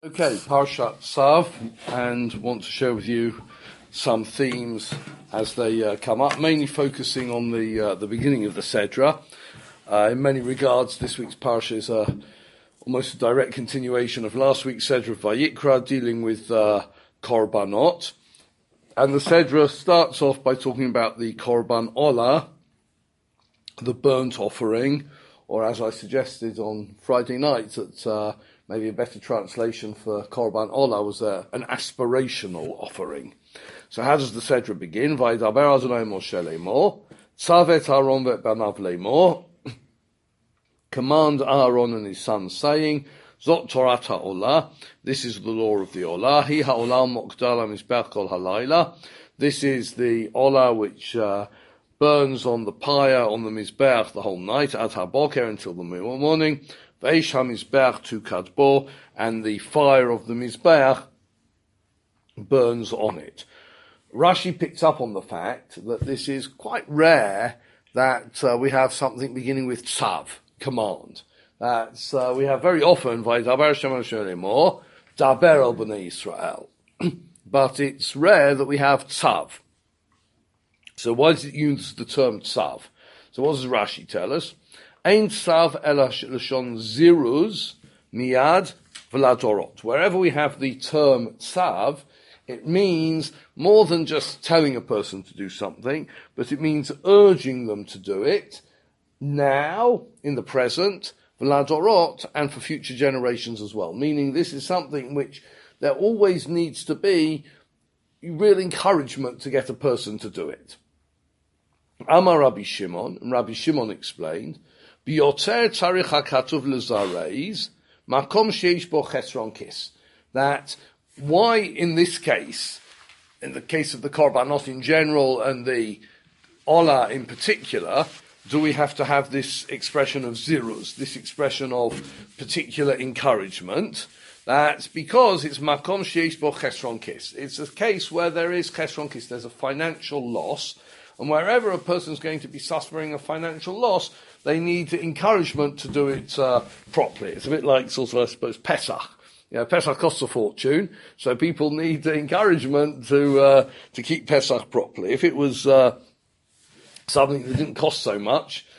Okay, Parshat Tzav, and want to share with you some themes as they come up, mainly focusing on the beginning of the Sedra. In many regards, this week's Parsha is almost a direct continuation of last week's Sedra of Vayikra, dealing with Korbanot. And the Sedra starts off by talking about the Korban Olah, the burnt offering, or as I suggested on Friday night, that maybe a better translation for Korban Olah was an aspirational offering. So how does the Sedra begin? Vaydaber Adonai Moshe lemor, Tzavet Aaron ve'banav lemor, command Aaron and his sons, saying, Zot Torat HaOlah, this is the law of the Olah, Hi HaOlah Mokdal HaMizbech Kol HaLayla, this is the Olah which burns on the pyre, on the Mizbech the whole night, Ad HaBoker until the morning, Veish HaMizbech tu Kadbo, and the fire of the Mizbech burns on it. Rashi picks up on the fact that this is quite rare that we have something beginning with Tzav, command. That's we have very often Vaydaber Hashem Moshe lemor, Daber el Bnei Yisrael. But it's rare that we have Tzav. So why does it use the term Tzav? So what does Rashi tell us? Ein Tzav ela lashon ziruz miyad v'ladorot. Wherever we have the term Tzav, it means more than just telling a person to do something, but it means urging them to do it now, in the present, v'ladorot, and for future generations as well. Meaning this is something which there always needs to be real encouragement to get a person to do it. Amar Rabbi Shimon, and Rabbi Shimon explained, B'yoter tzarich hakatuv lezareiz, makom sheish bo chesron kis. That why in this case, in the case of the Korbanot in general and the Olah in particular, do we have to have this expression of ziruz, this expression of particular encouragement? That's because it's makom sheish bo chesron kis. It's a case where there is chesron kis, there's a financial loss, and wherever a person's going to be suffering a financial loss, they need encouragement to do it properly. It's a bit like sort of, I suppose, Pesach. You know, Pesach costs a fortune, so people need encouragement to keep Pesach properly. If it was something that didn't cost so much,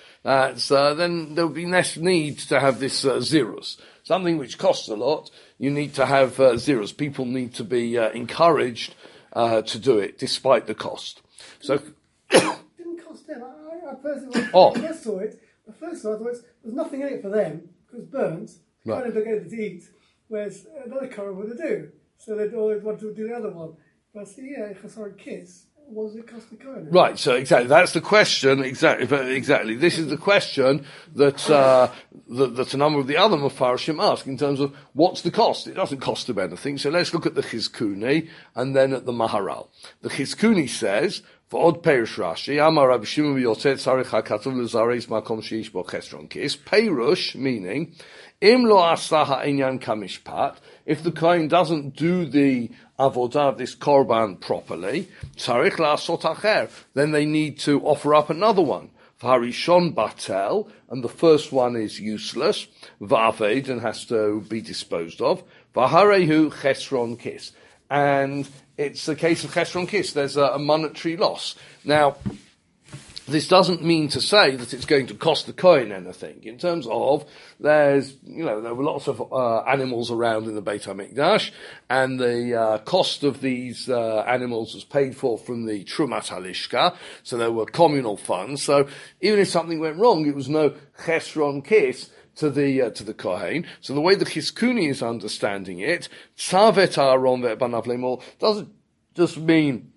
then there would be less need to have this ziruz. Something which costs a lot, you need to have ziruz. People need to be encouraged to do it despite the cost. So it didn't cost them. I personally, when I first saw it, I thought there's nothing in it for them, because it's burnt, right. Kind of get to eat, whereas another Korban would do. So they'd always want to do the other one. But I see, Chesron Kiss, what does it cost the Kohen? Right, so exactly, that's the question, exactly. This is the question that that a number of the other Mefarshim ask in terms of what's the cost? It doesn't cost them anything, so let's look at the Chizkuni and then at the Maharal. The Chizkuni says, V'od Perush Rashi, Amar Rabbi Shimon v'yotzeh tzarich hakatuv lezareis makom sheish bo chesron kis. Perush, meaning, Im lo asa ha'inyan kamishpat, if the Kohen doesn't do the avodah, this korban properly, tzarich la'asot acher, then they need to offer up another one. V'harishon batel, and the first one is useless, v'aved, and has to be disposed of, v'harehu chesron kis. And it's a case of chesron kis, there's a monetary loss. Now, this doesn't mean to say that it's going to cost the Kohen anything. In terms of, there were lots of animals around in the Beit HaMikdash, and the cost of these animals was paid for from the Trumat HaLishka, so there were communal funds. So even if something went wrong, it was no chesron kis to the Kohen. So the way the Chizkuni is understanding it, Tzavet Aaron ve'banav lemor doesn't just mean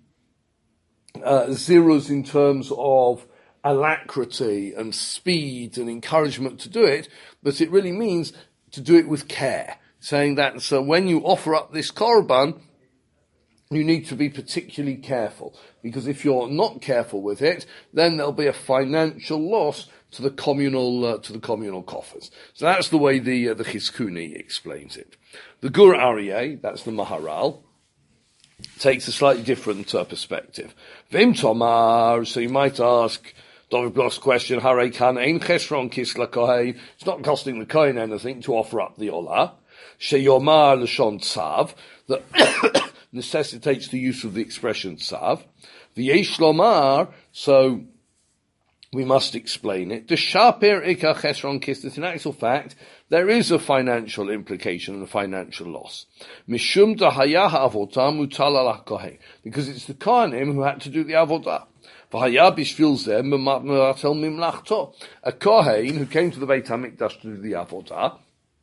ziruz in terms of alacrity and speed and encouragement to do it, but it really means to do it with care. Saying that, so when you offer up this korban, you need to be particularly careful, because if you're not careful with it, then there'll be a financial loss to the communal coffers. So that's the way the Chizkuni explains it. The Gur Aryeh, that's the Maharal, takes a slightly different perspective. Vim Tomar, so you might ask David Bloch's question, Harei kan ein chesron kis la kohen, it's not costing the Kohen anything to offer up the Olah. Sheyomar l'shon tzav, that necessitates the use of the expression tzav. V'yesh lomar, so we must explain it. The shaper ikar chesron kis, that in actual fact, there is a financial implication and a financial loss. Mishum dahaya ha'avodah mutal ala kohen, because it's the kohanim who had to do the avodah. V'haya bishvil zeh mematel mimlachto. A kohen who came to the Beit HaMikdash to do the avodah,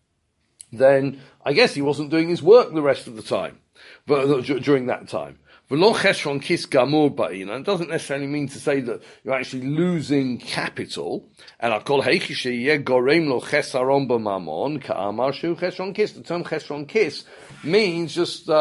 then I guess he wasn't doing his work the rest of the time, but during that time. V'lo chesron kis gamur ba'ina, it doesn't necessarily mean to say that you're actually losing capital. And akol heichi sheyeh gorem lo chesaron b'mamon ka'amar shu chesron kis. The term chesron kis means just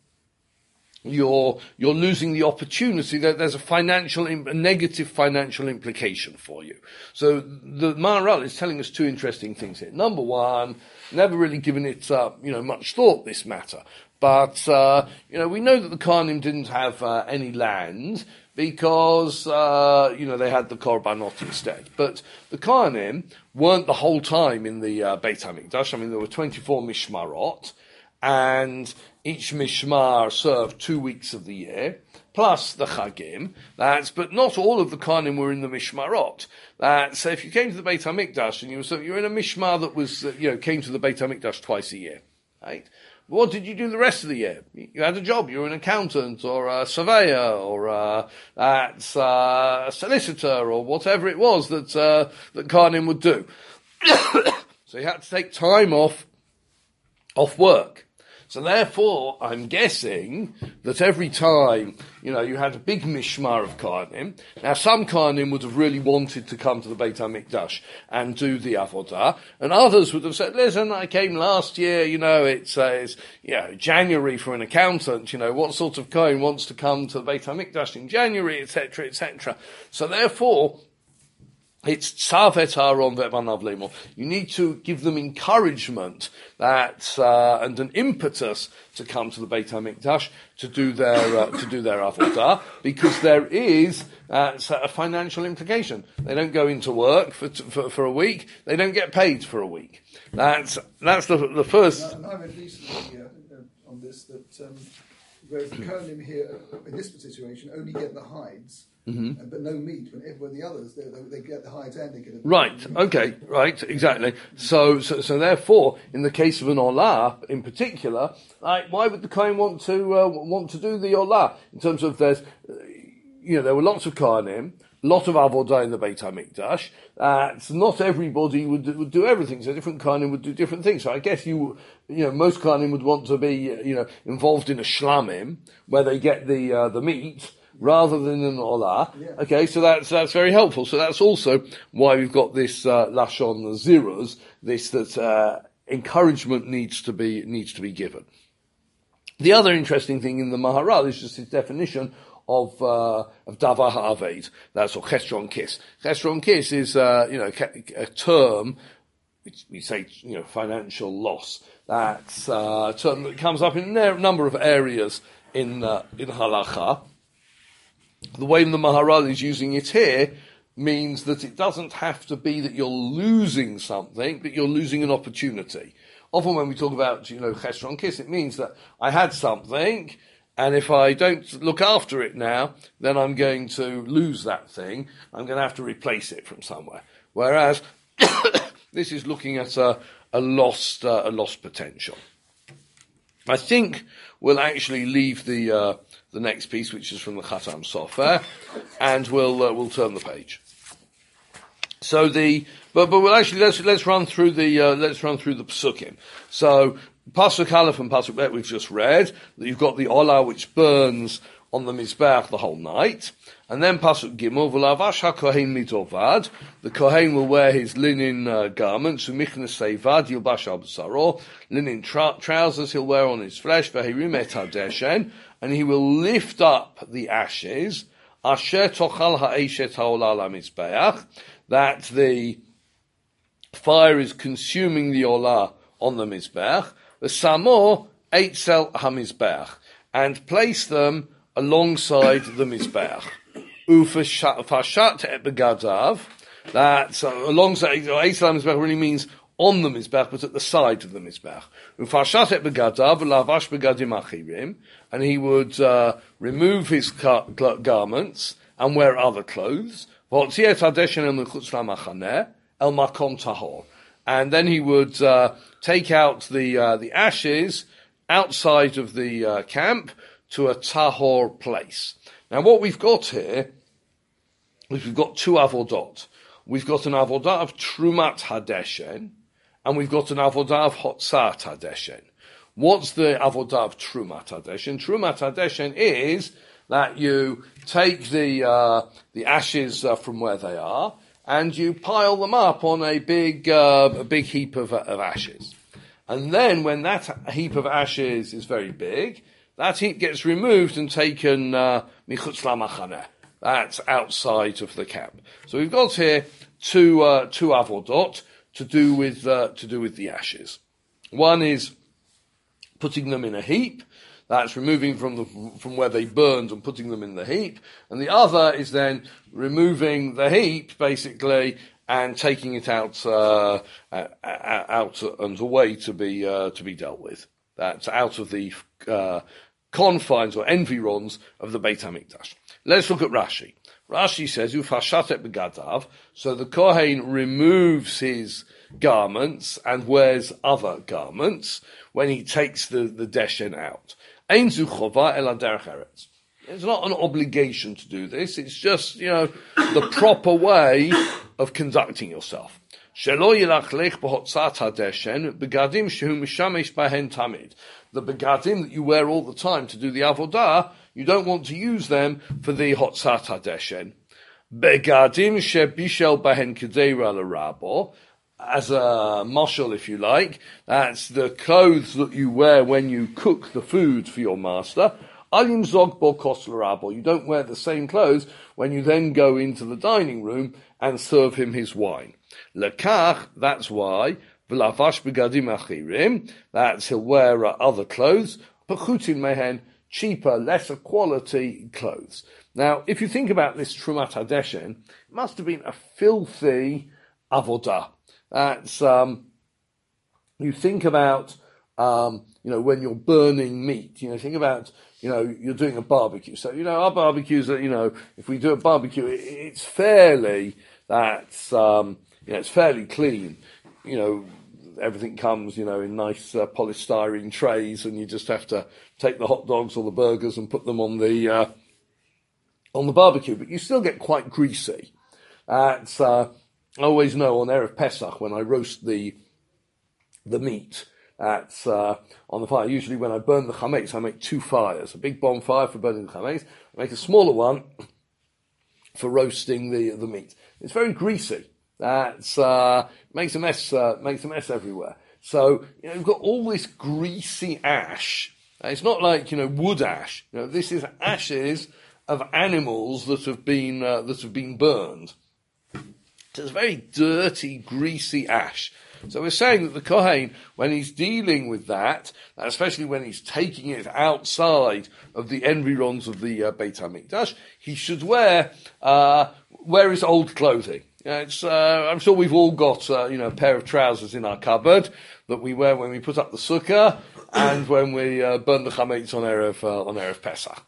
you're losing the opportunity. That there's a negative financial implication for you. So the Maharal is telling us two interesting things here. Number one, never really given it much thought, this matter. But, we know that the Kohanim didn't have any land because, they had the Korbanot instead. But the Kohanim weren't the whole time in the Beit HaMikdash. I mean, there were 24 Mishmarot, and each Mishmar served 2 weeks of the year, plus the Chagim. But not all of the Kohanim were in the Mishmarot. So if you came to the Beit HaMikdash and you're in a Mishmar that was, came to the Beit HaMikdash twice a year, right? What did you do the rest of the year? You had a job. You were an accountant or a surveyor or a solicitor or whatever it was that Kohanim would do. So you had to take time off work. So therefore, I'm guessing that every time, you had a big mishmar of Kohanim. Now, some Kohanim would have really wanted to come to the Beit HaMikdash and do the avodah, and others would have said, listen, I came last year, it's January for an accountant, what sort of Kohen wants to come to the Beit HaMikdash in January, etc., etc. So therefore, it's tzav et ha'aron ve'banav le'mor. You need to give them encouragement and an impetus to come to the Beit HaMikdash to do their avodah, because there is a financial implication. They don't go into work for a week. They don't get paid for a week. That's the first. And I read recently on this that whereas the Kohanim here in this situation only get the hides. Mm-hmm. But no meat. When the others, they get the hides and they get right. Okay. Right. Exactly. So therefore, in the case of an olah, in particular, why would the Kohen want to do the olah? In terms of there were lots of Kohanim, lot of avodah in the Beit HaMikdash. So not everybody would do everything. So different Kohanim would do different things. So I guess most Kohanim would want to be involved in a shlamim where they get the meat, rather than an olah. Yeah. Okay, so that's very helpful. So that's also why we've got this lashon ziruz, that encouragement needs to be given. The other interesting thing in the Maharal is just his definition of davar ha'aved. That's or chesron kis. Chesron kis is a term which we say financial loss. That's a term that comes up in a number of areas in halacha. The way the Maharal is using it here means that it doesn't have to be that you're losing something, but you're losing an opportunity. Often when we talk about, chesron kis, it means that I had something, and if I don't look after it now, then I'm going to lose that thing. I'm going to have to replace it from somewhere. Whereas this is looking at a lost potential. I think we'll actually leave the next piece, which is from the Khatam Sofer, and we'll turn the page. So but we'll actually let's run through the Pesukim. So Pasuk Aleph and Pasuk Bet we've just read that you've got the olah which burns on the Mizbeach the whole night, and then Pasuk Gimel v'lavash haKohen mitovad, the Kohen will wear his linen garments, umichnas seivad yilbash al b'saro, linen trousers he'll wear on his flesh, v'hirim et hadeshen, and he will lift up the ashes, asher tochal ha'esh et ha'olah la'mizbeach, that the fire is consuming the olah on the Mizbeach, v'samo eitzel ha'mizbeach, and place them alongside the Mizbeach. Ufashat begadav, that alongside, eitzel ha'mizbeach really means on the Mizbech, but at the side of the Mizbech. Ufashat begadav lavash begadim achirim, and he would remove his garments and wear other clothes. And then he would take out the ashes outside of the camp to a tahor place. Now what we've got here is we've got two avodot. We've got an avodah of Trumat Hadeshen, and we've got an avodah of Hotzat Hadeshen. What's the avodah of Trumat Hadeshen? Trumat Hadeshen is that you take the ashes from where they are, and you pile them up on a big heap of ashes. And then when that heap of ashes is very big, that heap gets removed and taken michutz lamachaneh. That's outside of the camp. So we've got here two avodot to do with the ashes. One is putting them in a heap. That's removing from where they burned and putting them in the heap. And the other is then removing the heap, basically, and taking it out and away to be dealt with. That's out of the confines or environs of the Beit HaMikdash. Let's look at Rashi. Rashi says, Ufashatet begadav, so the Kohen removes his garments and wears other garments when he takes the deshen out. Ein zu chova ela derech eretz. It's not an obligation to do this, it's just, the proper way of conducting yourself. Shelo yilach lech b'hotzat hadeshen, begadim shehu mishamesh bahen tamid. The begadim that you wear all the time to do the avodah, you don't want to use them for the hotzat hadeshen. Begadim shebishel bahen kedeira l'rabo, as a mashal, if you like, that's the clothes that you wear when you cook the food for your master. Alim zog bo kos l'rabo. You don't wear the same clothes when you then go into the dining room and serve him his wine. Lekach, that's why. V'lavash begadim achirim, that's he'll wear other clothes. Pechutin mehen, cheaper, lesser quality clothes. Now, if you think about this Trumat Hadeshen, it must have been a filthy avodah. That's, you think about, when you're burning meat, think about, you're doing a barbecue. So, our barbecues are, if we do a barbecue, it's fairly, it's fairly clean. Everything comes, in nice polystyrene trays, and you just have to take the hot dogs or the burgers and put them on the barbecue. But you still get quite greasy. That's, I always know on Erev Pesach when I roast the meat, that's on the fire. Usually when I burn the chametz, I make two fires. A big bonfire for burning the chametz. I make a smaller one for roasting the meat. It's very greasy. That's makes a mess everywhere. So you've got all this greasy ash. It's not like wood ash. This is ashes of animals that have been burned. So it's very dirty, greasy ash. So we're saying that the Kohen, when he's dealing with that, especially when he's taking it outside of the environs of the Beit HaMikdash, he should wear his old clothing. I'm sure we've all got, a pair of trousers in our cupboard that we wear when we put up the sukkah and when we burn the chametz on Erev Pesach.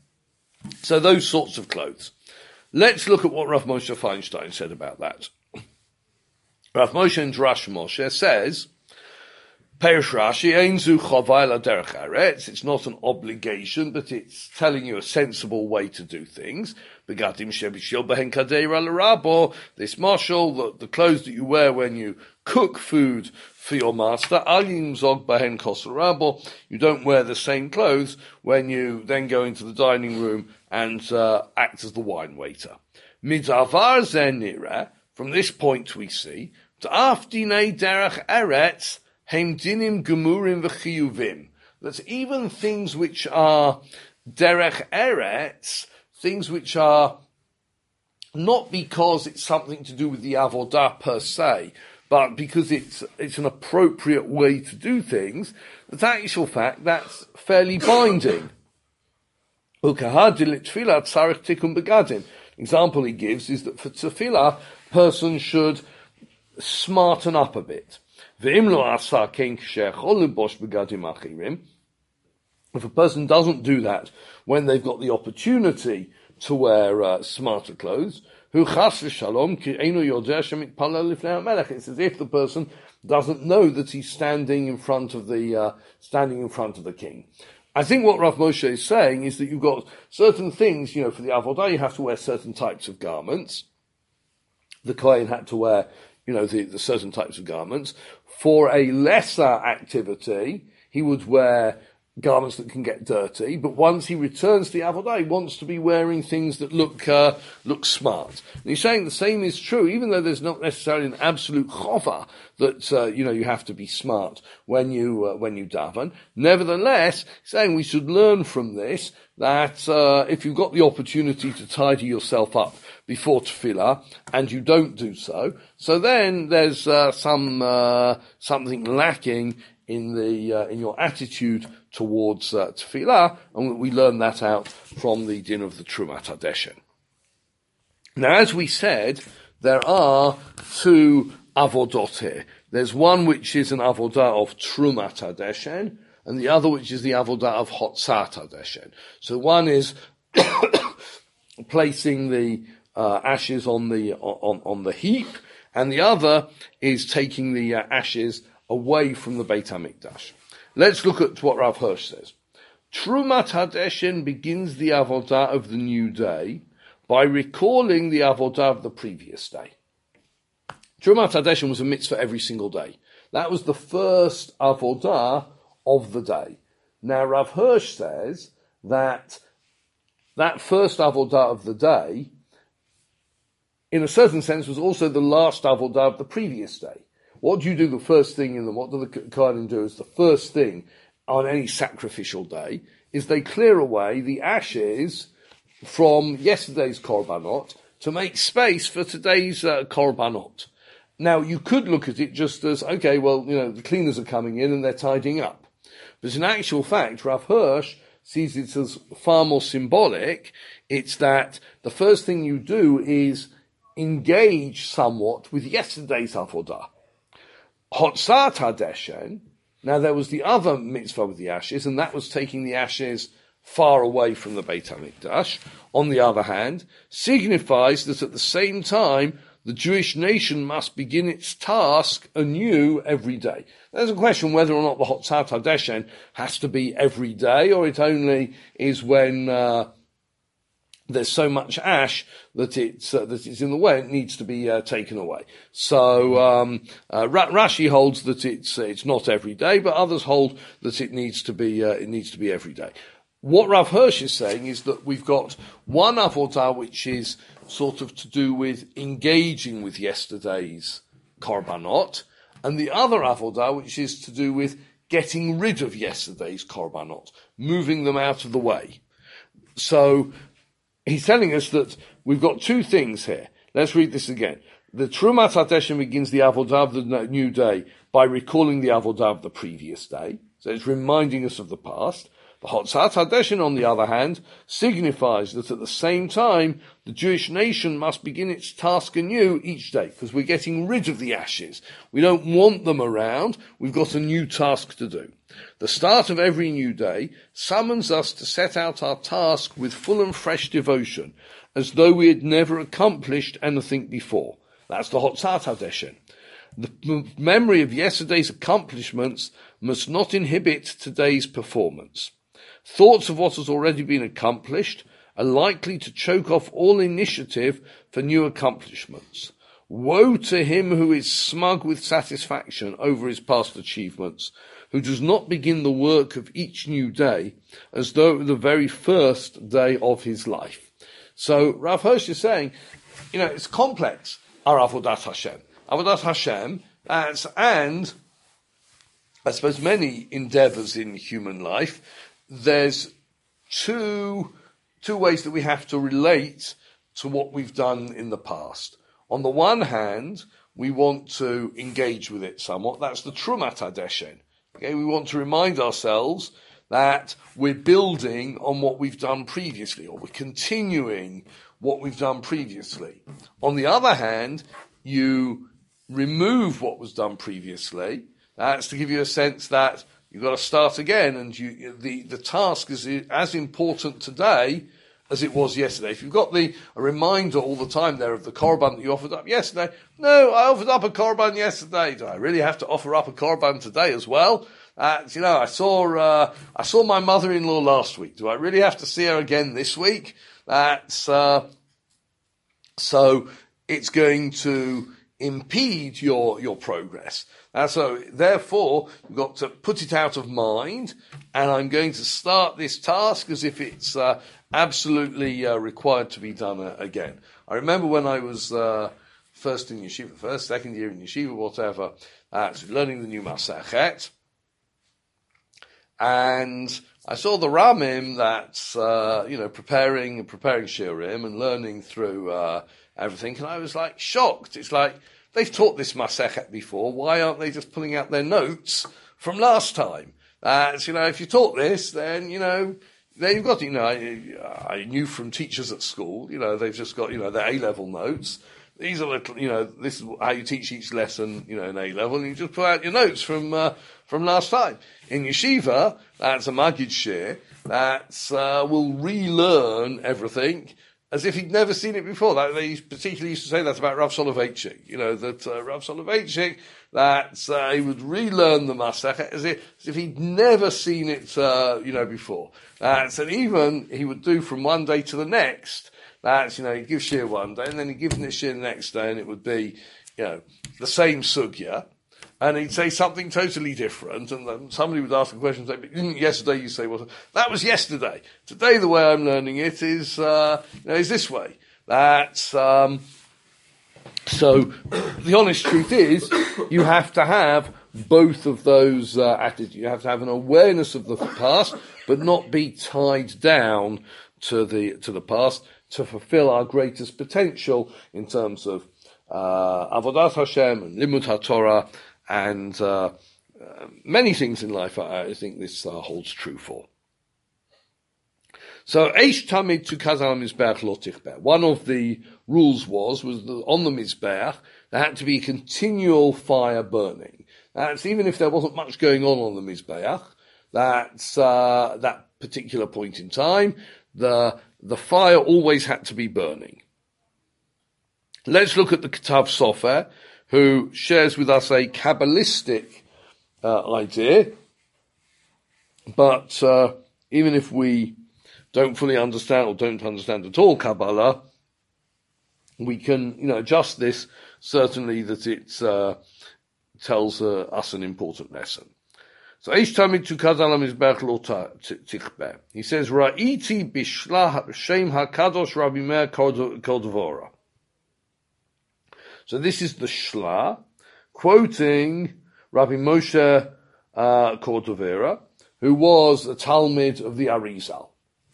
So those sorts of clothes. Let's look at what Rav Moshe Feinstein said about that. Rav Moshe in Drash Moshe says, Perish Rashi, Einzu Chavai la derech eretz. It's not an obligation, but it's telling you a sensible way to do things. Begadim shebishil behen kadeira l'rabo. This marshal, the clothes that you wear when you cook food for your master. Alim zog behen kos l'rabo. You don't wear the same clothes when you then go into the dining room and act as the wine waiter. Midavar zenira. From this point we see, T'afdinei derech eretz. Heimdinim gemurim v'chiyuvim. That even things which are derech eretz, things which are not because it's something to do with the avodah per se, but because it's an appropriate way to do things, that actual fact, that's fairly binding. Example he gives is that for tefillah, person should smarten up a bit. If a person doesn't do that when they've got the opportunity to wear smarter clothes, it's as if the person doesn't know that he's standing in front of the king. I think what Rav Moshe is saying is that you've got certain things, for the avodah you have to wear certain types of garments. The Kohen had to wear, the certain types of garments. For a lesser activity, he would wear garments that can get dirty, but once he returns to the avodah, he wants to be wearing things that look smart. And he's saying the same is true, even though there's not necessarily an absolute chova that you have to be smart when you daven. Nevertheless, saying we should learn from this that if you've got the opportunity to tidy yourself up before tefillah and you don't do so, so then there's something lacking in your attitude towards tefillah, and we learn that out from the din of the Trumat HaDeshen. Now, as we said, there are two avodot here. There's one which is an avodah of Trumat HaDeshen, and the other which is the avodah of Hotzat HaDeshen. So one is placing the ashes on the heap, and the other is taking the ashes away from the Beit HaMikdash. Let's look at what Rav Hirsch says. Trumat HaDeshen begins the avodah of the new day by recalling the avodah of the previous day. Trumat HaDeshen was a mitzvah every single day. That was the first avodah of the day. Now Rav Hirsch says that first avodah of the day, in a certain sense, was also the last avodah of the previous day. What do you do the first thing what do the Kohanim do as the first thing on any sacrificial day, is they clear away the ashes from yesterday's korbanot to make space for today's korbanot. Now, you could look at it just as, okay, well, the cleaners are coming in and they're tidying up. But in actual fact, Rav Hirsch sees it as far more symbolic. It's that the first thing you do is engage somewhat with yesterday's avodah. Hotzat HaDeshen, now there was the other mitzvah with the ashes, and that was taking the ashes far away from the Beit HaMikdash. On the other hand, signifies that at the same time, the Jewish nation must begin its task anew every day. There's a question whether or not the Hotzat HaDeshen has to be every day, or it only is when there's so much ash that it's in the way, it needs to be taken away. So Rashi holds that it's not every day, but others hold that it needs to be every day. What Rav Hirsch is saying is that we've got one avodah which is sort of to do with engaging with yesterday's korbanot, and the other avodah which is to do with getting rid of yesterday's korbanot, moving them out of the way. So he's telling us that we've got two things here. Let's read this again. The Trumat HaDeshen begins the avodah of the new day by recalling the avodah of the previous day. So it's reminding us of the past. The Hotzat HaDeshen, on the other hand, signifies that at the same time, the Jewish nation must begin its task anew each day, because we're getting rid of the ashes. We don't want them around. We've got a new task to do. The start of every new day summons us to set out our task with full and fresh devotion, as though we had never accomplished anything before. That's the Hotzat HaDeshen. The memory of yesterday's accomplishments must not inhibit today's performance. Thoughts of what has already been accomplished are likely to choke off all initiative for new accomplishments. Woe to him who is smug with satisfaction over his past achievements, who does not begin the work of each new day as though it were the very first day of his life. So Rav Hirsch is saying, it's complex, our Avodat Hashem. Avodat Hashem, and I suppose many endeavors in human life, there's two ways that we have to relate to what we've done in the past. On the one hand, we want to engage with it somewhat. That's the Trumat HaDeshen. Okay, we want to remind ourselves that we're building on what we've done previously, or we're continuing what we've done previously. On the other hand, you remove what was done previously, That's to give you a sense that you've got to start again, and the task is as important today as it was yesterday. If you've got a reminder all the time there of the korban that you offered up yesterday, no, I offered up a korban yesterday. Do I really have to offer up a korban today as well? I saw my mother-in-law last week. Do I really have to see her again this week? So it's going to impede your progress. So therefore, you've got to put it out of mind, and I'm going to start this task as if it's absolutely required to be done again. I remember when I was first in yeshiva, second year in yeshiva, whatever, learning the new Masachet, and I saw the Ramim that's preparing shiurim and learning through everything, and I was like shocked. It's like they've taught this Masachet before. Why aren't they just pulling out their notes from last time? If you taught this, then you've got. I knew from teachers at school. They've just got their A-level notes. These are little. This is how you teach each lesson. In A-level, and you just pull out your notes from last time. In yeshiva, that's a Magid Shir. Will relearn everything as if he'd never seen it before. They particularly used to say that about Rav Soloveitchik. Rav Soloveitchik, he would relearn the Masechet as if he'd never seen it, before. And even he would do from one day to the next. He'd give shir one day, and then he'd give shir the next day, and it would be, the same sugya. And he'd say something totally different, and then somebody would ask a question, and say, but didn't yesterday you say what? That was yesterday. Today the way I'm learning it is this way. So the honest truth is, you have to have both of those attitudes. You have to have an awareness of the past, but not be tied down to the past to fulfill our greatest potential in terms of Avodat Hashem and Limud HaTorah, and many things in life I think this holds true for. So, Eish Tamid Tukaz al Mizbeach Lo Tichber. One of the rules was that on the Mizbeach there had to be continual fire burning. That's even if there wasn't much going on the Mizbeach. That's that particular point in time. The fire always had to be burning. Let's look at the Ketav Sofer, who shares with us a Kabbalistic idea. But even if we don't fully understand or don't understand at all Kabbalah, we can, adjust this, certainly that it tells us an important lesson. So, Eish Tamid Tukaz al Mizbeach Lo Tichber. He says, Ra'iti bishlah Shem HaKadosh Rabbi Meir Kordovora. So this is the Shla, quoting Rabbi Moshe Cordovera, who was a Talmid of the Arizal.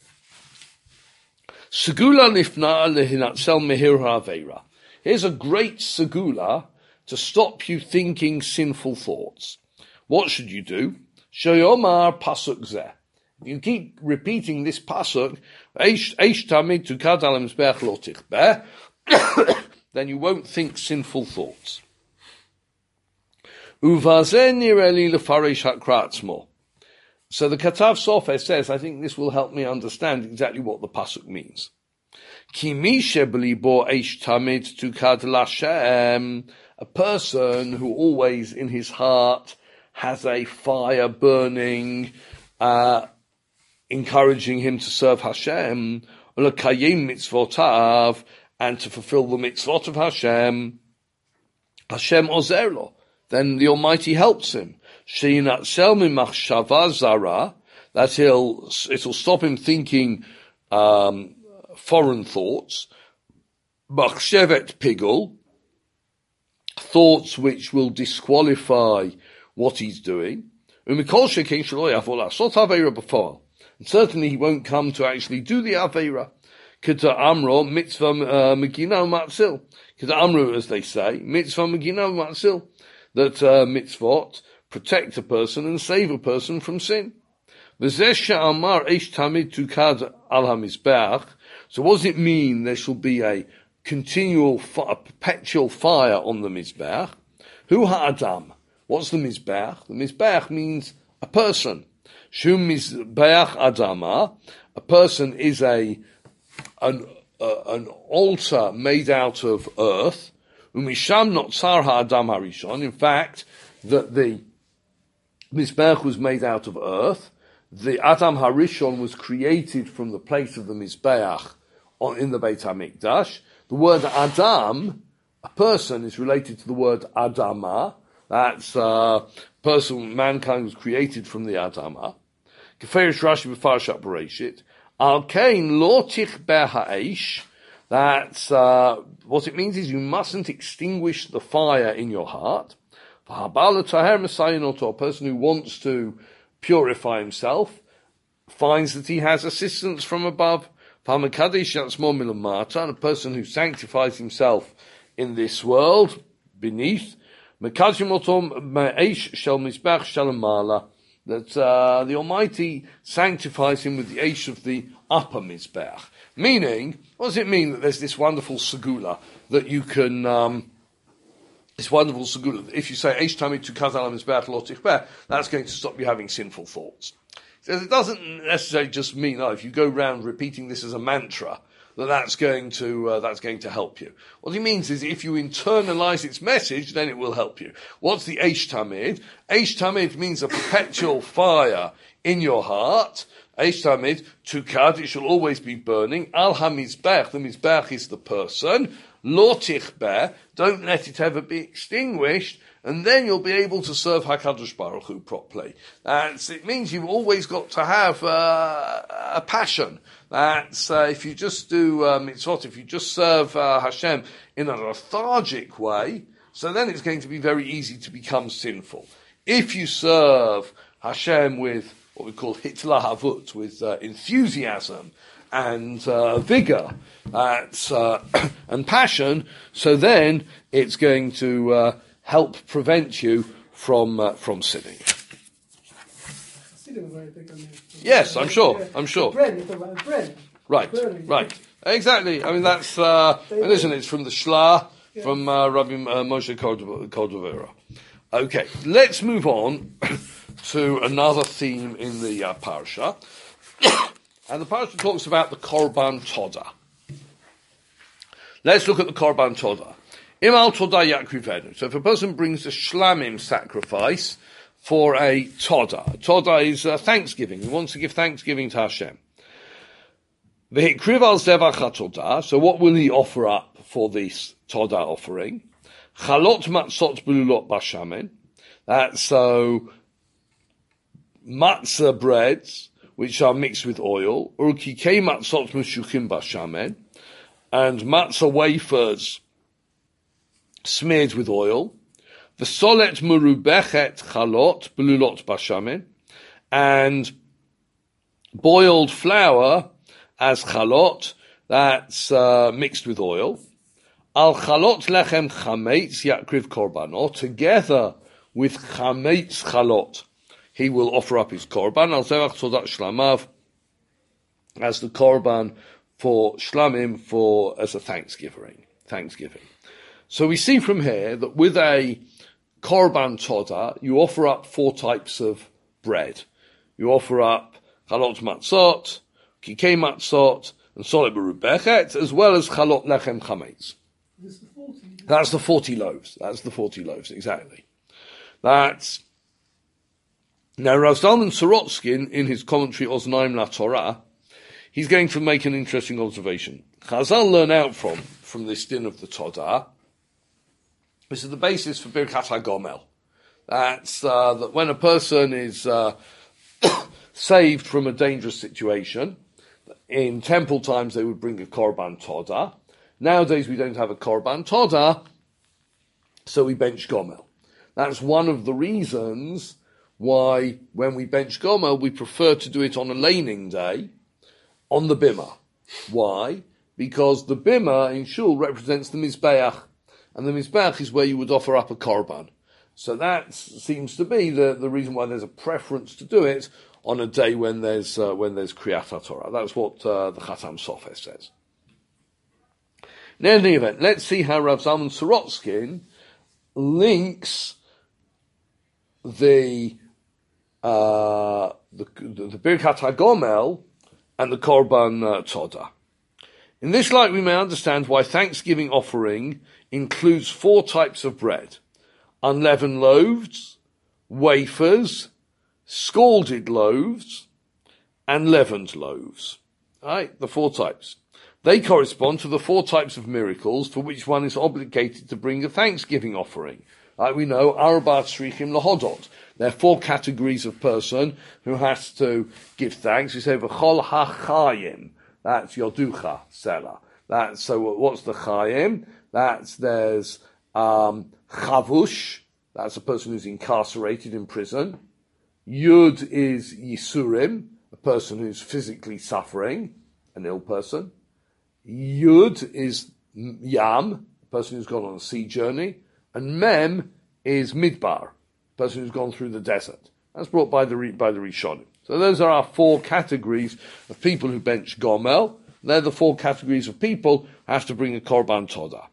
Segula nifna lehinatzel mehir ha'aveira. Here's a great segula to stop you thinking sinful thoughts. What should you do? Shoyomar pasuk zeh. You keep repeating this pasuk, Eish tamid tukad al mizbeach lo tichbeh, then you won't think sinful thoughts. Uvazeh nireli lefarish hakratzmo. So the Katav Sofer says, I think this will help me understand exactly what the pasuk means. Ki mi sheblibo eish tamid tukad lashem, a person who always in his heart has a fire burning, encouraging him to serve Hashem, ulakayim mitzvotav, and to fulfill the mitzvot of Hashem, Hashem ozer lo, then the Almighty helps him. Sheinatzel mimachshava zara, that it'll stop him thinking foreign thoughts. Machshevet pigul, thoughts which will disqualify what he's doing. Umikol shekein shelo yavol lasot aveira b'foal, and certainly he won't come to actually do the aveira. Kita amro mitzvah megina u'matzil. Kita amro, as they say, mitzvah megina u'matzil, that mitzvot protect a person and save a person from sin. V'zeh she'amar eish tamid tukad al hamizbeach. So what does it mean there shall be a continual, a perpetual fire on the mizbeach? Hu ha'adam. What's the Mizbeach? The Mizbeach means a person. Shum Mizbeach Adama. A person is an altar made out of earth. Umisham Notzar HaAdam HaRishon. In fact, that the Mizbeach was made out of earth. The Adam HaRishon was created from the place of the Mizbeach in the Beit HaMikdash. The word Adam, a person, is related to the word Adama. That's mankind was created from the Adama. Geferish Rashi b'Parashat Bereshit. Al Kain lo tichbeh ha'esh. That's what it means is you mustn't extinguish the fire in your heart. A person who wants to purify himself finds that he has assistance from above. And a person who sanctifies himself in this world, beneath, that the Almighty sanctifies him with the Eish of the upper Mizbeach. Meaning, what does it mean that there's this wonderful segula that you can, this wonderful segula, if you say Eish Tamid to Kazal Mizbeach Lo Tichbeh, that's going to stop you having sinful thoughts. So it doesn't necessarily just mean, if you go around repeating this as a mantra, that's going to help you. What he means is if you internalize its message, then it will help you. What's the Eish Tamid? Eish Tamid means a perpetual fire in your heart. Eish Tamid, Tukad, it shall always be burning. Al HaMizbech, the Mizbech is the person. Lo Tichbeh, don't let it ever be extinguished. And then you'll be able to serve HaKadosh Baruch Hu properly. It means you've always got to have a passion. If you just do mitzvot, if you just serve Hashem in a lethargic way, so then it's going to be very easy to become sinful. If you serve Hashem with what we call hitlahavut, with enthusiasm and vigor, and passion, so then it's going to help prevent you from sinning. Yes, I'm sure. Bread. Right. Exactly. I mean, that's, listen, it's from the Shla, from Rabbi Moshe Cordovera. Okay, let's move on to another theme in the Parsha. And the Parsha talks about the Korban Todah. Let's look at the Korban Todah. Imal Todah Yakrivenu. So if a person brings a Shlamim sacrifice for a Todah. Todah is thanksgiving. He wants to give thanksgiving to Hashem. V'hikriv al zevach HaTodah. So what will he offer up for this Todah offering? Chalot matzot belulot bashamen. That's so matzah breads which are mixed with oil. Urkikei matzot meshuchim bashamen. And matzah wafers smeared with oil. V'solet merubechet chalot belulot bashamen. And boiled flour as chalot, that's mixed with oil. Al chalot lechem chametz yakriv korbanot, together with chametz chalot, he will offer up his korban. Al zevach todat shlamav, as the korban for shlamim, as a thanksgiving. So we see from here that with a korban todah, you offer up 4 types of bread. You offer up chalot matzot, kikei matzot, and solet berubechet, as well as chalot lechem chametz. That's the 40 loaves. Exactly. Now Rav Zalman Sorotskin, in his commentary Oznaim LaTorah, he's going to make an interesting observation. Chazal learn out from this din of the Todah. This is the basis for Birkat HaGomel. That's that when a person is saved from a dangerous situation, in temple times they would bring a Korban Todah. Nowadays we don't have a Korban Todah, so we bench Gomel. That's one of the reasons why when we bench Gomel we prefer to do it on a laning day, on the Bimah. Why? Because the Bimah in Shul represents the Mizbeach, and the Mizbeach is where you would offer up a Korban. So that seems to be the reason why there's a preference to do it on a day when there's Kriyat HaTorah. That's what the Chatam Sofer says. In any event, let's see how Rav Zalman Sorotskin links the Birkat HaGomel and the Korban Todah. In this light, we may understand why Thanksgiving offering includes 4 types of bread: unleavened loaves, wafers, scalded loaves, and leavened loaves. Right, the 4 types. They correspond to the 4 types of miracles for which one is obligated to bring a Thanksgiving offering. Like we know, Arbat Shrichim Lahodot. There are 4 categories of person who has to give thanks. We say, V'chol HaChayim. That's Yoducha, Selah. So what's the Chayim? There's Chavush. That's a person who's incarcerated in prison. Yud is Yisurim, a person who's physically suffering, an ill person. Yud is Yam, a person who's gone on a sea journey. And Mem is Midbar, a person who's gone through the desert. That's brought by the Rishonim. So those are our 4 categories of people who bench Gomel. They're the 4 categories of people who have to bring a Korban Todah.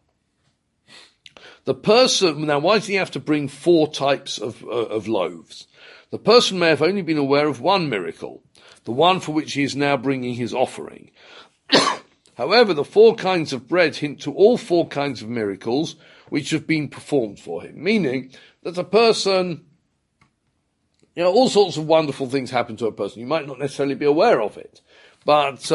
The person, now why does he have to bring 4 types of loaves? The person may have only been aware of one miracle, the one for which he is now bringing his offering. However, the 4 kinds of bread hint to all 4 kinds of miracles which have been performed for him, meaning that a person, all sorts of wonderful things happen to a person. You might not necessarily be aware of it, but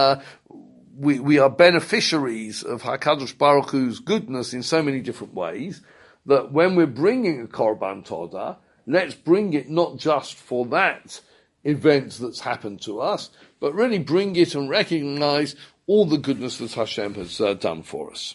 we are beneficiaries of HaKadosh Baruch Hu's goodness in so many different ways that when we're bringing a Korban Todah, let's bring it not just for that event that's happened to us, but really bring it and recognize all the goodness that Hashem has done for us.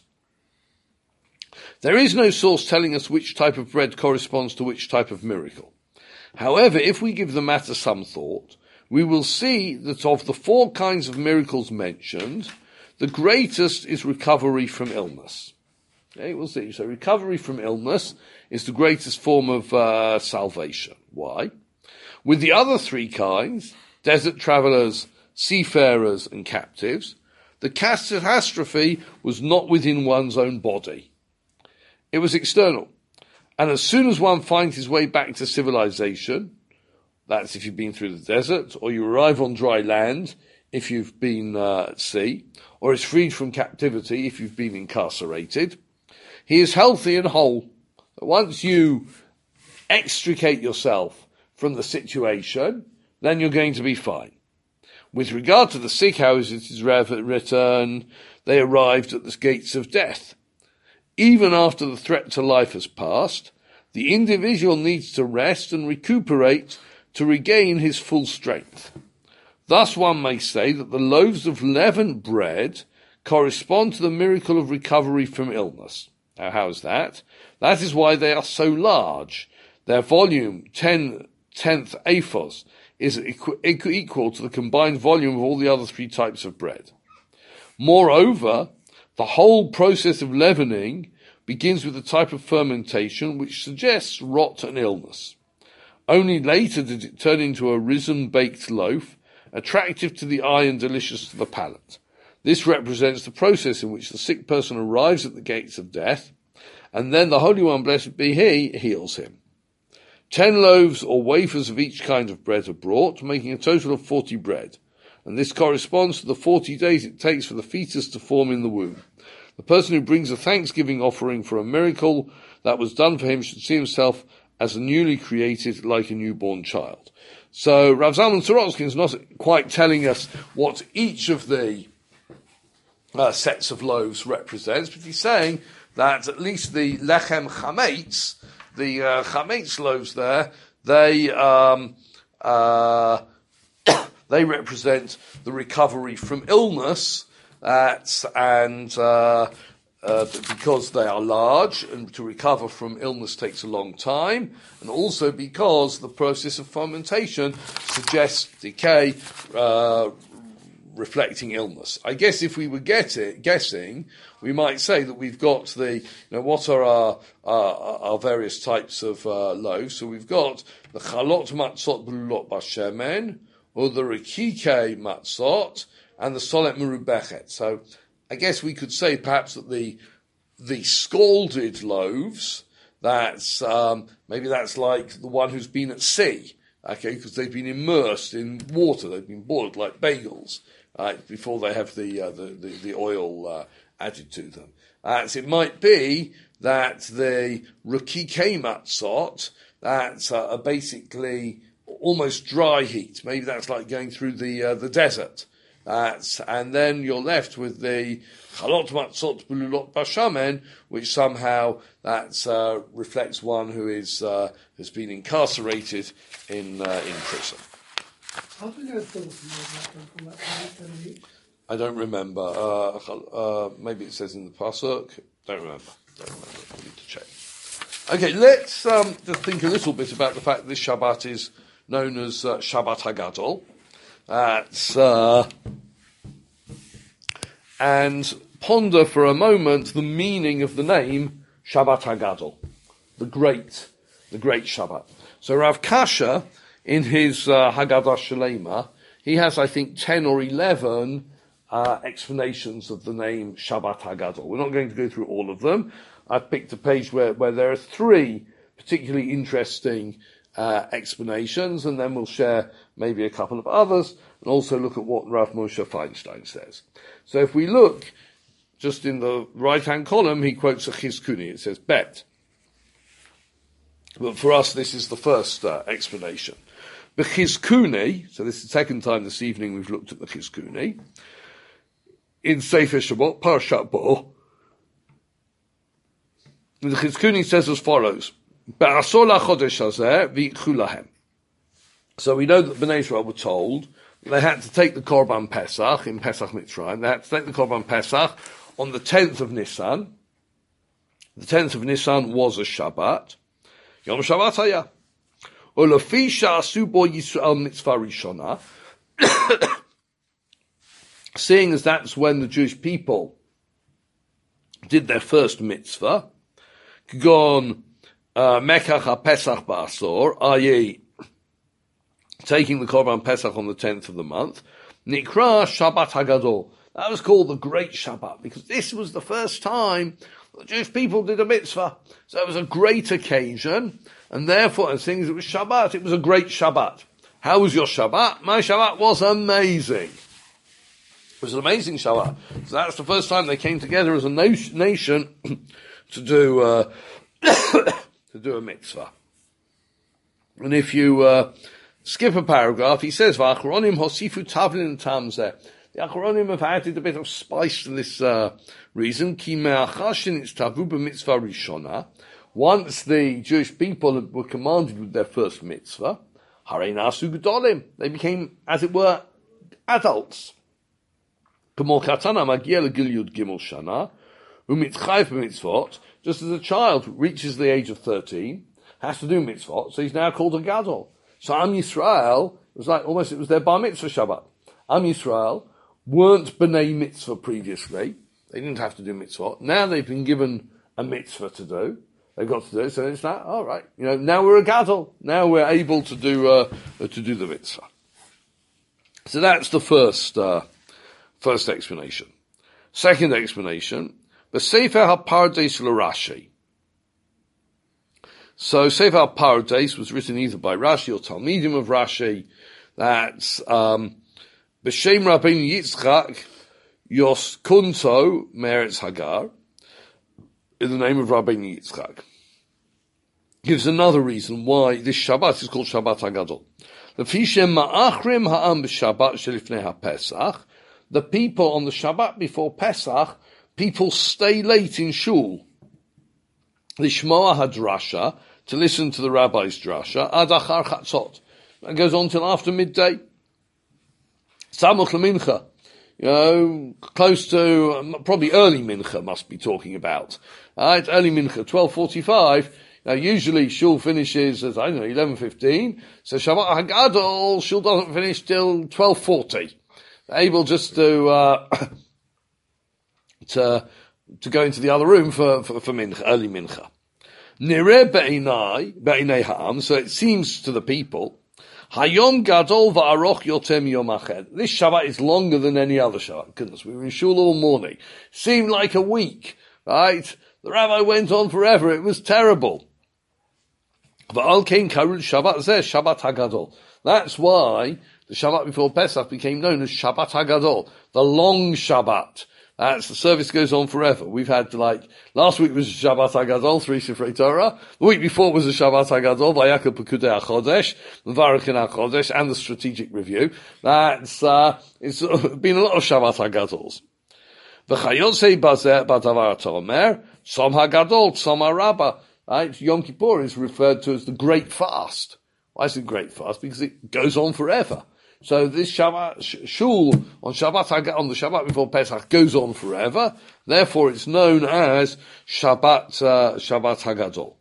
There is no source telling us which type of bread corresponds to which type of miracle. However, if we give the matter some thought, we will see that of the 4 kinds of miracles mentioned, the greatest is recovery from illness. Okay, we'll see. So recovery from illness is the greatest form of salvation. Why? With the other 3 kinds, desert travelers, seafarers, and captives, the catastrophe was not within one's own body. It was external. And as soon as one finds his way back to civilization, that's if you've been through the desert, or you arrive on dry land, if you've been at sea, or is freed from captivity, if you've been incarcerated, he is healthy and whole. Once you extricate yourself from the situation, then you're going to be fine. With regard to the sick, how is it is written, they arrived at the gates of death. Even after the threat to life has passed, the individual needs to rest and recuperate to regain his full strength. Thus one may say that the loaves of leavened bread correspond to the miracle of recovery from illness. Now, how is that? That is why they are so large. Their volume, 10th ephos, is equal to the combined volume of all the other 3 types of bread. Moreover, the whole process of leavening begins with a type of fermentation which suggests rot and illness. Only later did it turn into a risen baked loaf, attractive to the eye and delicious to the palate. This represents the process in which the sick person arrives at the gates of death, and then the Holy One, blessed be He, heals him. 10 loaves or wafers of each kind of bread are brought, making a total of 40 bread, and this corresponds to the 40 days it takes for the fetus to form in the womb. The person who brings a thanksgiving offering for a miracle that was done for him should see himself as a newly created, like a newborn child. So Rav Zalman Sorotzkin is not quite telling us what each of the sets of loaves represents, but he's saying that at least the lechem chametz, the chametz loaves there, they represent the recovery from illness, because they are large, and to recover from illness takes a long time, and also because the process of fermentation suggests decay, reflecting illness. I guess if we were guessing, we might say that we've got what are our various types of loaves. So we've got the chalot matzot b'lulot b'shemen, or the rikike matzot, and the solet merubechet. So I guess we could say perhaps that the scalded loaves, That's maybe that's like the one who's been at sea, okay, because they've been immersed in water, they've been boiled like bagels, right, before they have the oil added to them. So it might be that the Rukikei Matzot, that's basically almost dry heat. Maybe that's like going through the desert. And then you're left with the Chalot Matzot Bululot Bashamen, which somehow reflects one who is has been incarcerated in prison. How do you know it's from that I don't remember. Maybe it says in the pasuk. Don't remember. I need to check. Okay, let's just think a little bit about the fact that this Shabbat is known as Shabbat Hagadol. And ponder for a moment the meaning of the name Shabbat Hagadol, the great Shabbat. So Rav Kasha, in his Haggadah Shalema, he has, I think, 10 or 11 explanations of the name Shabbat Hagadol. We're not going to go through all of them. I've picked a page where there are 3 particularly interesting explanations, and then we'll share maybe a couple of others, and also look at what Rav Moshe Feinstein says. So if we look just in the right-hand column, he quotes a Chizkuni. It says, bet. But for us, this is the first explanation. The Chizkuni, so this is the second time this evening we've looked at the Chizkuni, in Sefer Shabbat, Parashat Bo, the Chizkuni says as follows, so we know that Bnei Israel were told they had to take the Korban Pesach in Pesach Mitzrayim. They had to take the Korban Pesach on the 10th of Nisan. The 10th of Nisan was a Shabbat. Yom Shabbat Haya. Ulefi sha'asu bo Yisrael mitzvah rishona. Seeing as that's when the Jewish people did their first mitzvah, Kgon Mekach HaPesach Ba'asor, i.e., taking the Korban Pesach on the 10th of the month, Nikra Shabbat Hagadol. That was called the Great Shabbat, because this was the first time the Jewish people did a mitzvah. So it was a great occasion, and therefore, as things it was Shabbat, it was a great Shabbat. How was your Shabbat? My Shabbat was amazing. It was an amazing Shabbat. So that's the first time they came together as a nation to do a mitzvah. And if you skip a paragraph, he says, "V'achronim hosifu tavlin tamzeh." The Achronim have added a bit of spice to this reason. Ki me'achashin itztavu b'mitzvah rishona. Once the Jewish people were commanded with their first mitzvah, harei nasu gedolim. They became, as it were, adults. K'mo katana magia legil yud gimel shana, u'mitzchayv b'mitzvot. Just as a child reaches the age of 13, has to do mitzvot, so he's now called a gadol. So Am Yisrael, it was like almost, it was their bar mitzvah Shabbat. Am Yisrael weren't b'nei mitzvah previously. They didn't have to do mitzvot. Now they've been given a mitzvah to do. They've got to do it, so it's like, all right, now we're a gadol. Now we're able to do the mitzvah. So that's the first explanation. Second explanation, the Sefer HaPardes l'Rashi. So Sefer HaPardes was written either by Rashi or Talmidim of Rashi. That's B'Shem Rabbeinu Yitzchak Yos Kunto Meretz Hagar, in the name of Rabbeinu Yitzchak. Gives another reason why this Shabbat is called Shabbat HaGadol. The people on the Shabbat before Pesach, people stay late in shul. Lishmoa hadrasha, to listen to the rabbi's drasha, ad achar chatzot. That goes on till after midday. Samuch lemincha. Close to, probably early mincha must be talking about. Right, early mincha, 12:45. Now usually shul finishes at, 11:15. So Shabbat HaGadol, shul doesn't finish till 12:40. Able just to go into the other room for mincha, early mincha. Nireh be'inei ha'am, so it seems to the people, Hayom gadol va'aroch yotem yom ached. This Shabbat is longer than any other Shabbat. Goodness, we were in shul all morning. Seemed like a week, right? The rabbi went on forever. It was terrible. V'al kein karul Shabbat zeh Shabbat Hagadol. That's why the Shabbat before Pesach became known as Shabbat Hagadol, the long Shabbat. The service goes on forever. We've had last week was Shabbat Hagadol, 3 Sifrei Torah. The week before was the Shabbat Hagadol, Vayakal Pekudei HaChodesh, Mvarakin HaChodesh, and the strategic review. It's been a lot of Shabbat Hagadols. V'chayosei bazeh badavar tomer, Tzom Hagadol, Tzom HaRabbah. Right? Yom Kippur is referred to as the Great Fast. Why is it Great Fast? Because it goes on forever. So this Shabbat, Shul on the Shabbat before Pesach goes on forever. Therefore it's known as Shabbat Hagadol.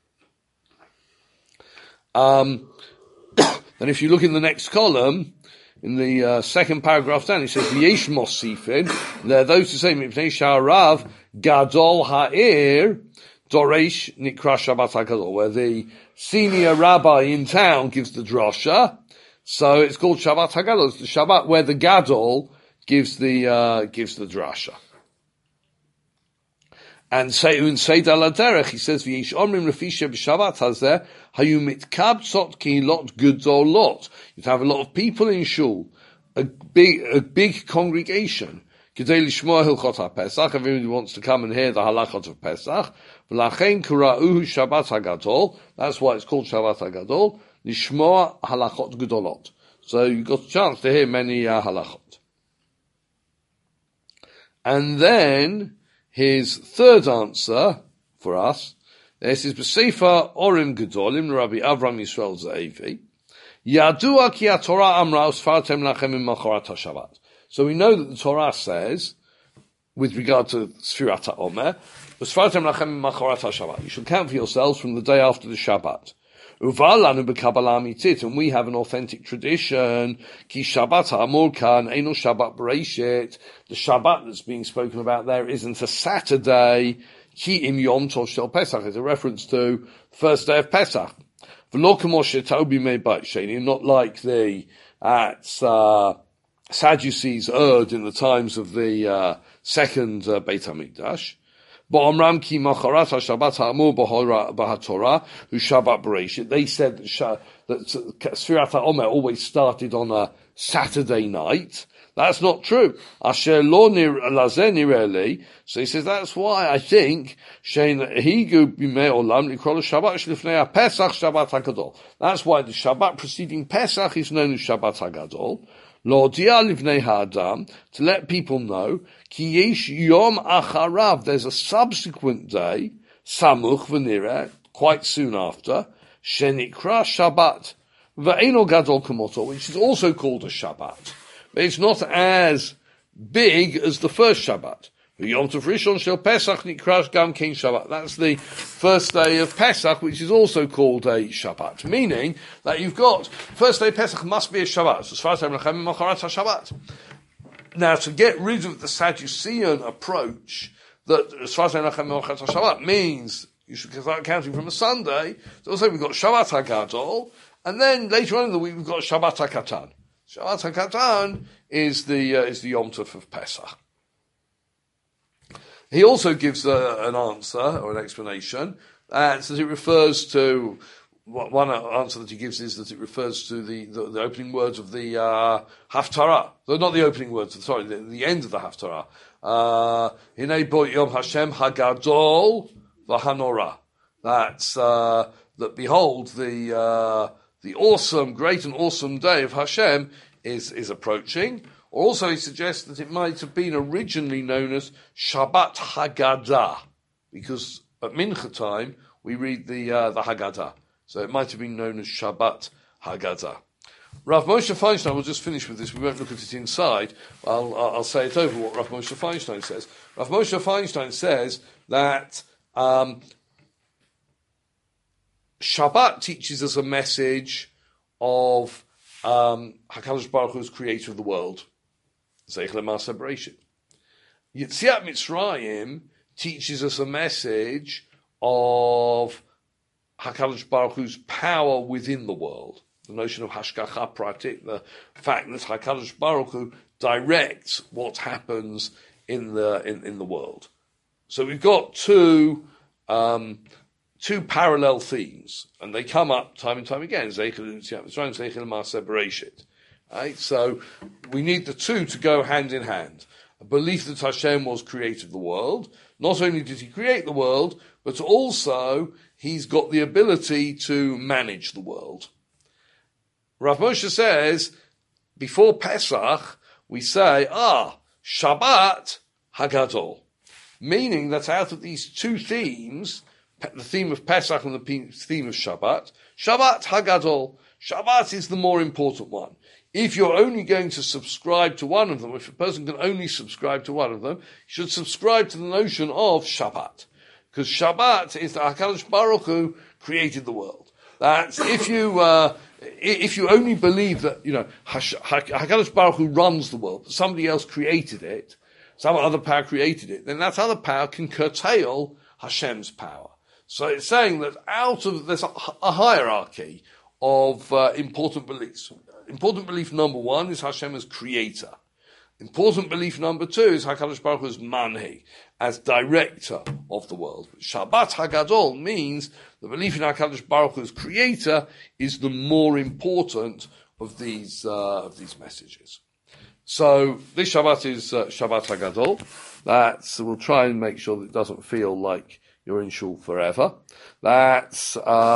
Then if you look in the next column, in the second paragraph down, it says, V'yesh mosifin, there are those who say, Mipnei Sha'arav Gadol Ha'ir, Doresh Nikra Shabbat HaGadol, where the senior rabbi in town gives the drasha, so it's called Shabbat HaGadol. It's the Shabbat where the Gadol gives the drasha. And in Seder Laderech, he says, V'yesh omrim refisha b'Shabbat hazeh, hayu mitkabtzot kehilot gedolot. You'd have a lot of people in shul, a big congregation. Kedei lishmoa hilchot haPesach, everybody wants to come and hear the halachot of Pesach. V'lachein kura'uhu Shabbat HaGadol, that's why it's called Shabbat HaGadol, lishmoa halachot gedolot. So you've got a chance to hear many halachot. And then, his third answer for us, this is B'Sefer Orim Gedolim, Rabbi Avram Yisrael Ze'evi, Yadua ki ha-Torah amra usfartem lachem im machorat ha-Shabbat. So we know that the Torah says, with regard to Sfirat HaOmer, usfartem lachem im machorat ha-Shabbat. You should count for yourselves from the day after the Shabbat. Uvalanu b'Kabbalah mitzit, and we have an authentic tradition. Ki Shabbat ha'amur kan eino Shabbat b'Reishit. The Shabbat that's being spoken about there isn't a Saturday. Ki im Yom Tov shel Pesach. It's a reference to the first day of Pesach. V'lo k'mo she'ta'u b'mei Beit Sheni, not like the Sadducees erred in the times of the second Beit HaMikdash. Ba'amram ki macharat ha-Shabbat ha'amur b'ha-Torah hu Shabbat b'Reishit. They said that Sfirat HaOmer always started on a Saturday night. That's not true. Asher lo lazeh nireli. So he says that's why I think shein higu b'mei olam likol Shabbat shlifnei ha-Pesach Shabbat HaGadol. That's why the Shabbat preceding Pesach is known as Shabbat HaGadol. Lo dia livnei ha'adam, to let people know, ki yesh yom acharav, there's a subsequent day, samuch v'nireh, quite soon after, shenikra Shabbat, v'eino gadol kamoto, which is also called a Shabbat. But it's not as big as the first Shabbat. Yom Tov Rishon shel Pesach nikra gam kein Shabbat. That's the first day of Pesach, which is also called a Shabbat. Meaning that you've got, first day of Pesach must be a Shabbat. So as far as Shabbat. Now, to get rid of the Sadducean approach, that as far as Shabbat means you should start counting from a Sunday, so also we've got Shabbat HaGadol, and then later on in the week we've got Shabbat HaKatan. Shabbat HaKatan is the Yom Tov of Pesach. He also gives an answer or an explanation, and says it refers to, one answer that he gives is that it refers to the opening words of the Haftarah. Not the opening words, sorry, the end of the Haftarah. Hinei bo Yom Hashem Hagadol v'Hanora. That's that behold the awesome, great and awesome day of Hashem is approaching. Also, he suggests that it might have been originally known as Shabbat Haggadah, because at Mincha time we read the Haggadah, so it might have been known as Shabbat Haggadah. Rav Moshe Feinstein, we'll just finish with this. We won't look at it inside. I'll say it over what Rav Moshe Feinstein says. Rav Moshe Feinstein says that Shabbat teaches us a message of HaKadosh Baruch Hu, creator of the world. Zeich Lema'aseh Bereshit. Yetziat Mitzrayim teaches us a message of HaKadosh Baruch Hu's power within the world. The notion of Hashgacha Pratik, the fact that HaKadosh Baruch Hu directs what happens in the world. So we've got two two parallel themes, and they come up time and time again. Right? So we need the two to go hand in hand. A belief that Hashem was creator of the world. Not only did he create the world, but also he's got the ability to manage the world. Rav Moshe says, before Pesach, we say, Shabbat Hagadol. Meaning that out of these two themes, the theme of Pesach and the theme of Shabbat, Shabbat Hagadol. Shabbat is the more important one. If you're only going to subscribe to one of them, if a person can only subscribe to one of them, you should subscribe to the notion of Shabbat. Because Shabbat is that HaKadosh Baruch Hu created the world. That if you only believe that, HaKadosh Baruch Hu runs the world, but somebody else created it, some other power created it, then that other power can curtail Hashem's power. So it's saying that there's a hierarchy of important beliefs. Important belief number one is Hashem as creator. Important belief number two is HaKadosh Baruch Hu as manhi, as director of the world. Shabbat Hagadol means the belief in HaKadosh Baruch Hu as creator is the more important of these messages. So this Shabbat is Shabbat Hagadol. We'll try and make sure that it doesn't feel like you're in shul forever. That's